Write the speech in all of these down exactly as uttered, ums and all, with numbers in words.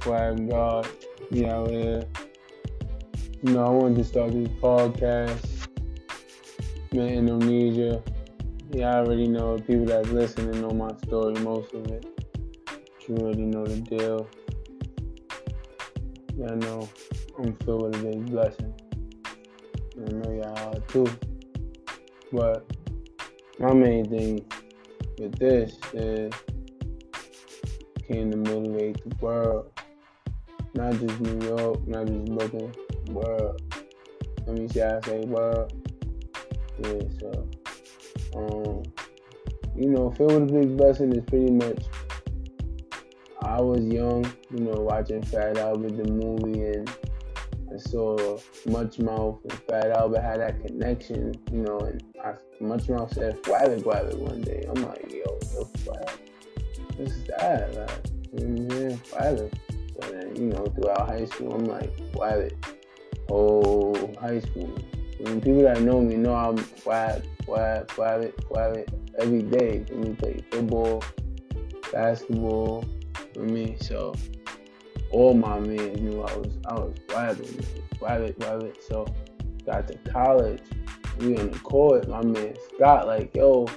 Flag God. We out here. You know, I wanted to start this podcast. Man, Indonesia. Yeah, I already know. People that listening know my story, most of it. You already know the deal. Yeah, I know I'm filled with a big blessing. I know y'all are too. But my main thing with this is came to motivate the world. Not just New York, not just Brooklyn, world. Let me see how I say world. Yeah, so, um, you know, filled with a big blessing is pretty much, I was young, you know, watching Fat Albert, the movie, and I saw Much Mouth, and Fat Albert had that connection, you know, and I, Much Mouth said Fwabbit Gwabbit one day. I'm like, yo, the Fwabbit? What's that? Like, you know what I'm saying? Fwabbit. So then, you know, throughout high school, I'm like, Fwabbit. Oh, high school. When people that know me know I'm Fwab, Fwab, Fwabbit, Fwabbit every day. When we play football, basketball, with me, so all my men knew I was I was Fwabbit, Fwabbit, Fwabbit. So got to college, we on the court, my man Scott like, yo,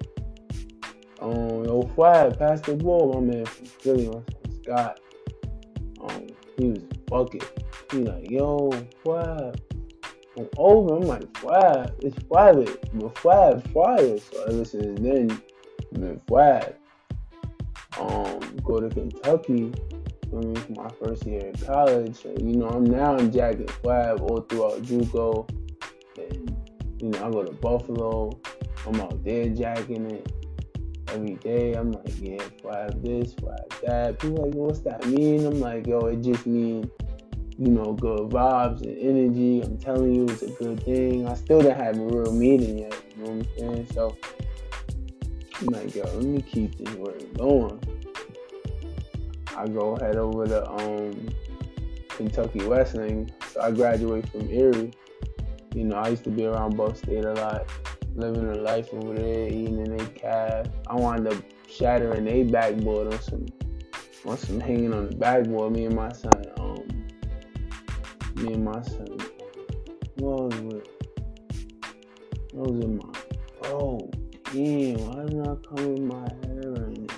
um, yo Fwab, pass the ball, my man from Philly, my son Scott. Um, he was a bucket. He like, yo, Fwab. I'm over, I'm like, Fwab, it's Fwabbit, but Fwab fire. So ever since then, I've been Fwab. Um, go to Kentucky for me for my first year in college. And, you know, I'm now I'm jacking Fwab all throughout JUCO. And, you know, I go to Buffalo. I'm out there jacking it every day. I'm like, yeah, Fwab this, Fwab that. People like, what's that mean? I'm like, yo, it just means, you know, good vibes and energy. I'm telling you, it's a good thing. I still didn't have a real meeting yet. You know what I'm saying? So, I'm like, yo, let me keep this word going. I go head over to um, Kentucky Wesleyan. So I graduated from Erie. You know, I used to be around Buff State a lot, living a life over there, eating in their cab. I wound up shattering their backboard on some, on some hanging on the backboard. Me and my son, um, me and my son, what was it? What was it, my, oh, damn, why did not come in my hair right now?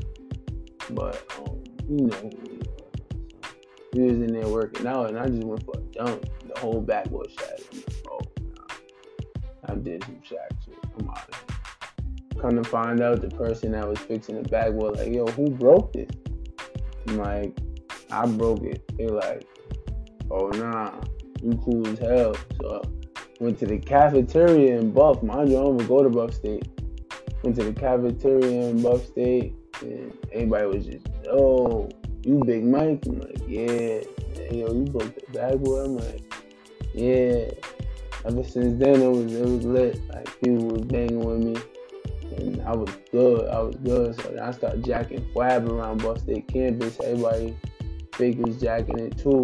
But, um, you know who we were. We was in there working out, and I just went for a dunk. The whole backboard shattered. I'm like, oh, nah. I did some shack shit. I'm out of here. Come to find out, the person that was fixing the backboard, like, yo, who broke this? I'm like, I broke it. They're like, oh, nah, you cool as hell. So I went to the cafeteria in Buff. Mind you, I don't even go to Buff State. Went to the cafeteria in Buff State, and everybody was just, oh, you Big Mike? I'm like, yeah. And, yo, you broke the backboard? I'm like, yeah. Ever since then, it was it was lit. Like, people was banging with me, and I was good. I was good. So then I started jacking Fwab around Buff State campus. Everybody fake was jacking it too.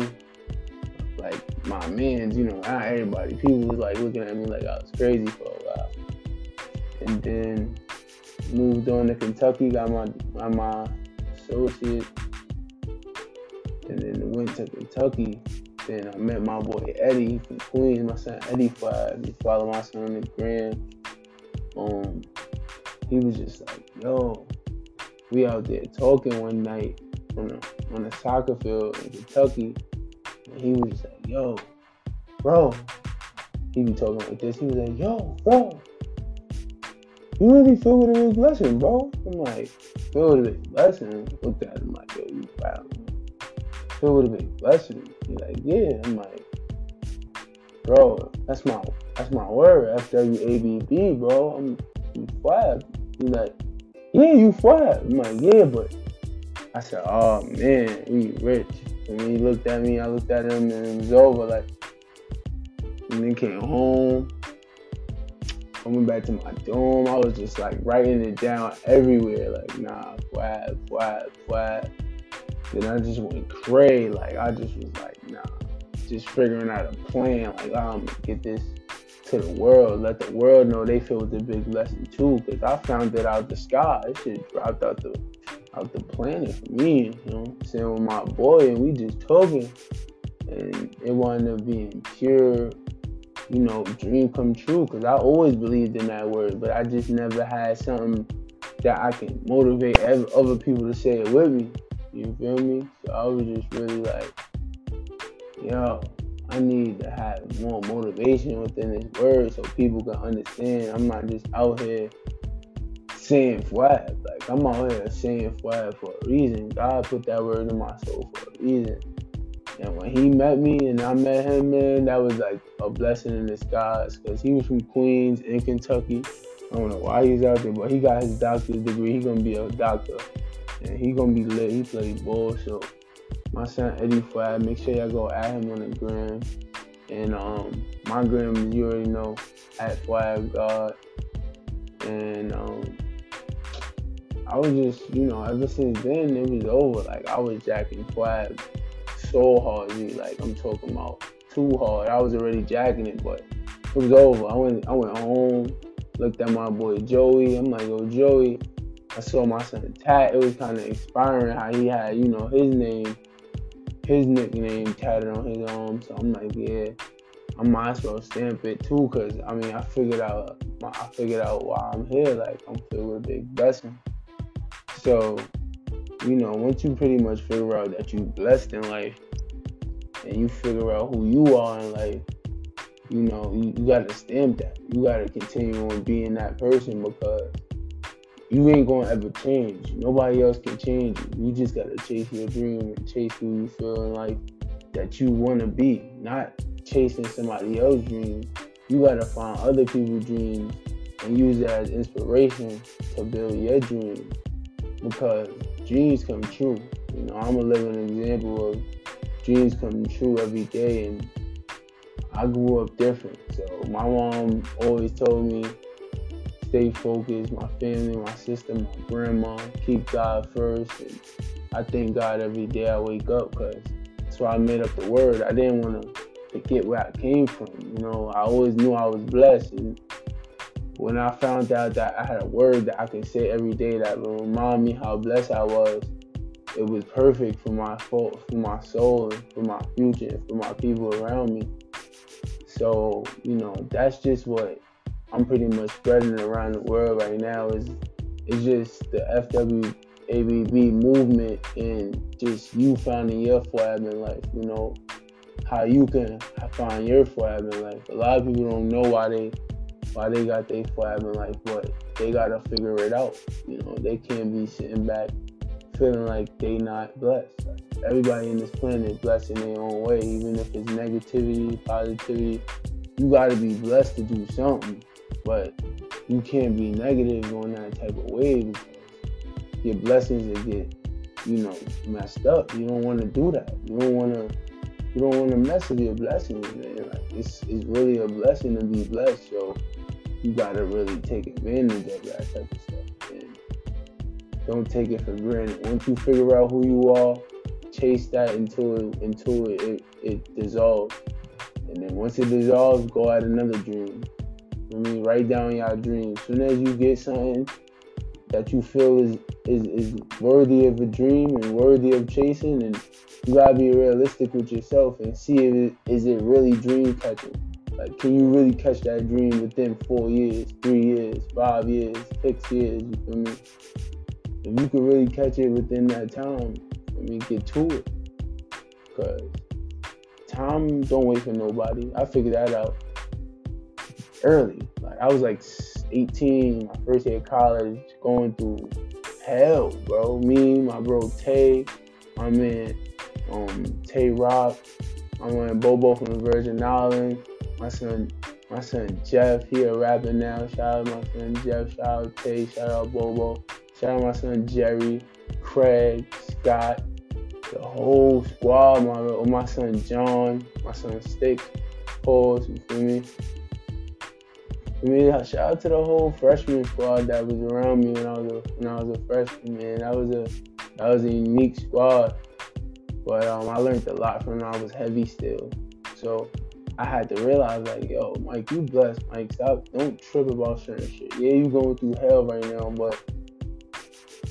Like, my mans, you know, not everybody. People was like looking at me like I was crazy for a while. And then moved on to Kentucky, got my got my associate, and then went to Kentucky. Then I met my boy Eddie from Queens, my son Eddie Fwab. He followed my son on the gram. Um, he was just like, yo, we out there talking one night on a on a soccer field in Kentucky, and he was just like, yo, bro. He be talking like this. He was like, yo, bro. You really feel with a big blessing, bro. I'm like, feel with a big blessing. Looked at him like, yo, you proud. Feel with a big blessing. He's like, yeah. I'm like, bro, that's my that's my word. F W A B B, bro. I'm you Fwab. He's like, yeah, you Fwab. I'm like, yeah, but I said, oh man, we rich. And when he looked at me, I looked at him, and it was over. Like, and then came home. I went back to my dorm. I was just like writing it down everywhere. Like, nah, Fwab, Fwab, Fwab. Then I just went crazy. Like, I just was like, nah. Just figuring out a plan. Like, I'm gonna get this to the world. Let the world know they feel the big blessing too. Because I found it out the sky. This shit dropped out the out the planet for me, you know. Sitting with my boy and we just talking, and it wound up being pure, you know, dream come true. Cause I always believed in that word, but I just never had something that I can motivate other people to say it with me. You feel me? So I was just really like, yo, I need to have more motivation within this word so people can understand. I'm not just out here saying Fwab. Like, I'm out here saying Fwab for a reason. God put that word in my soul for a reason. And when he met me and I met him, man, that was like a blessing in disguise. Because he was from Queens in Kentucky. I don't know why he's out there, but he got his doctor's degree. He gonna be a doctor. And he gonna be lit. He played ball. So my son Eddie Fwab, make sure y'all go at him on the gram. And um, my gram, you already know, at Fwab God. And um, I was just, you know, ever since then, it was over. Like, I was jacking Fwab so hard, like, I'm talking about too hard. I was already jacking it, but it was over. I went, I went home, looked at my boy Joey. I'm like, yo, Joey. I saw my son Tat. It was kind of inspiring how he had, you know, his name, his nickname tatted on his arm. So I'm like, yeah, I might as well stamp it too, cause I mean, I figured out, I figured out why I'm here. Like, I'm filled with a big blessing. So, you know, once you pretty much figure out that you're blessed in life and you figure out who you are in life, you know, you, you got to stamp that. You got to continue on being that person because you ain't going to ever change. Nobody else can change you. You just got to chase your dream and chase who you feel in life that you want to be, not chasing somebody else's dreams. You got to find other people's dreams and use that as inspiration to build your dreams because dreams come true. You know, I'm a living example of dreams coming true every day, and I grew up different. So my mom always told me, stay focused, my family, my sister, my grandma, keep God first. And I thank God every day I wake up because that's why I made up the word. I didn't want to forget where I came from. You know, I always knew I was blessed. And when I found out that I had a word that I could say every day that would remind me how blessed I was, it was perfect for my for my soul and for my future and for my people around me. So, you know, that's just what I'm pretty much spreading around the world right now is it's just the F W A B B movement and just you finding your Fwab in life, you know, how you can find your Fwab in life. A lot of people don't know why they why they got their Fwab in life, but they gotta figure it out. You know, they can't be sitting back feeling like they not blessed. Like, everybody in this planet is blessed in their own way, even if it's negativity, positivity. You gotta be blessed to do something, but you can't be negative on that type of way because your blessings will get, you know, messed up. You don't want to do that. You don't want to. You don't want to mess with your blessings, man. Like, it's it's really a blessing to be blessed. So you gotta really take advantage of that type of stuff, and don't take it for granted. Once you figure out who you are, chase that until it, until it, it, it dissolves. And then once it dissolves, go at another dream. I mean, write down your dreams. As soon as you get something that you feel is, is, is worthy of a dream and worthy of chasing, and you gotta be realistic with yourself and see if it, is it really dream catching. Like, can you really catch that dream within four years, three years, five years, six years? You feel me? If you can really catch it within that time, I mean, get to it. Because time don't wait for nobody. I figured that out early. Like, I was like eighteen, my first year of college, going through hell, bro. Me, my bro Tay, my man um, Tay Rock, my man Bobo from the Virgin Islands, my son, my son Jeff, he a rapper now. Shout out my son Jeff, shout out Tay, shout out Bobo, shout out my son Jerry, Craig, Scott, the whole squad, my my son John, my son Sticks, Pause, you feel me? I mean, shout out to the whole freshman squad that was around me when I was a, when I was a freshman, man. That was a that was a unique squad. But um, I learned a lot from when I was heavy still. So I had to realize, like, yo, Mike, you blessed, Mike. Stop, don't trip about certain shit. Yeah, you going through hell right now, but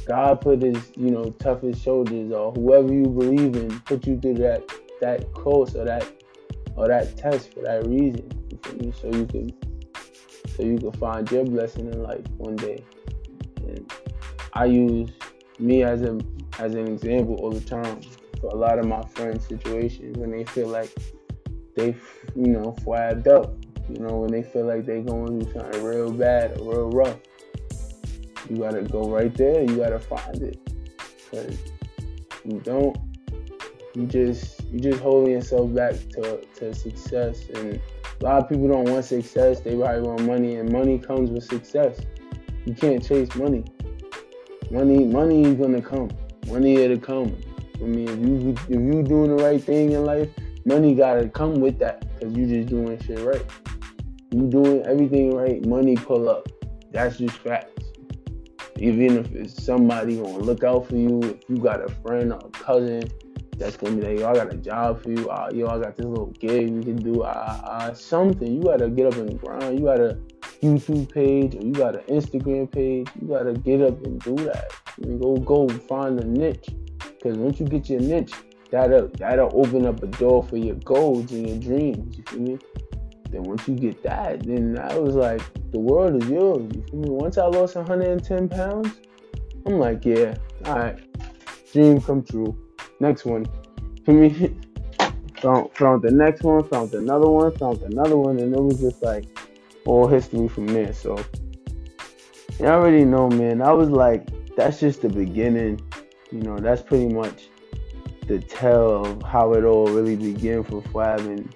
God put his, you know, toughest shoulders, or whoever you believe in put you through that that course or that or that test for that reason. You feel me? So you can so you can find your blessing in life one day. And I use me as a as an example all the time for a lot of my friends' situations when they feel like they, you know, flabbed up. You know, when they feel like they going through something real bad or real rough. You gotta go right there. You gotta find it, cause you don't. You just you just holding yourself back to to success. And a lot of people don't want success. They probably want money, and money comes with success. You can't chase money. Money money is gonna come. Money it'll come. I mean, if you if you doing the right thing in life, money gotta come with that, cause you just doing shit right. You doing everything right, money pull up. That's just facts. Even if it's somebody gonna look out for you, if you got a friend or a cousin that's gonna be like, yo, I got a job for you, uh, yo, I got this little gig we can do, uh, uh, something. You gotta get up and grind. You got a YouTube page, or you got an Instagram page. You gotta get up and do that. I mean, go go find a niche, because once you get your niche, that'll that'll open up a door for your goals and your dreams. You feel me? Then once you get that, then I was like, the world is yours. You feel me? Once I lost one hundred ten pounds, I'm like, yeah, all right, dream come true. Next one. For me, found, found the next one, found another one, found another one, and it was just like all history from there. So, you already know, man. I was like, that's just the beginning. You know, that's pretty much the tell of how it all really began for Fab, and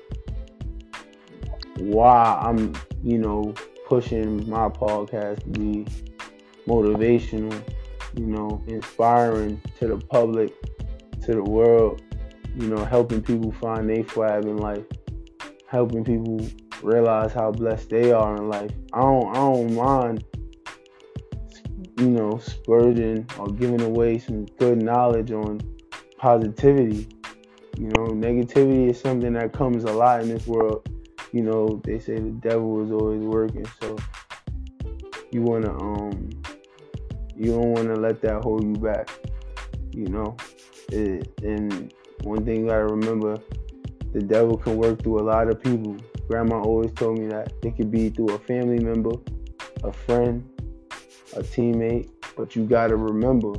why I'm, you know, pushing my podcast to be motivational, you know, inspiring to the public, to the world, you know, helping people find their Fab in life, helping people realize how blessed they are in life. I don't, I don't mind, you know, spurging or giving away some good knowledge on positivity. You know, negativity is something that comes a lot in this world. You know, they say the devil is always working, so you wanna um you don't wanna let that hold you back. You know, it, and one thing you gotta remember, the devil can work through a lot of people. Grandma always told me that it could be through a family member, a friend, a teammate, but you gotta remember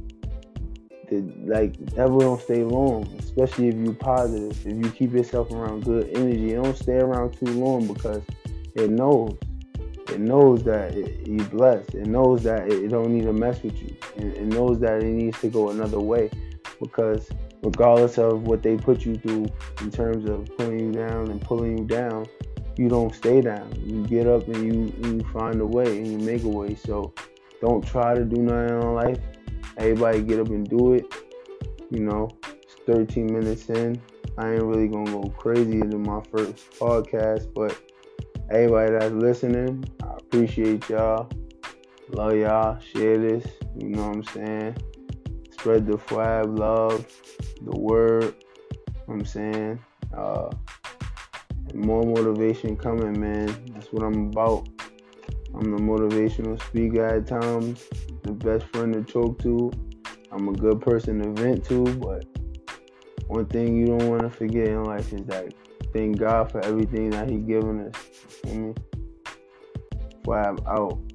that, like, the devil don't stay long, especially if you're positive. If you keep yourself around good energy, it don't stay around too long, because it knows. It knows that it, you're blessed. It knows that it, it don't need to mess with you. It, it knows that it needs to go another way, because regardless of what they put you through in terms of pulling you down and pulling you down, you don't stay down. You get up and you, and you find a way and you make a way. So don't try to do nothing in life. Everybody get up and do it. You know, it's thirteen minutes in. I ain't really gonna go crazier than my first podcast, but everybody that's listening, I appreciate y'all. Love y'all. Share this. You know what I'm saying? Spread the Fab love, the word. You know what I'm saying? Uh, more motivation coming, man. That's what I'm about. I'm the motivational speaker at times, the best friend to talk to. I'm a good person to vent to, but one thing you don't want to forget in life is that thank God for everything that He given us. You feel me? Fab out.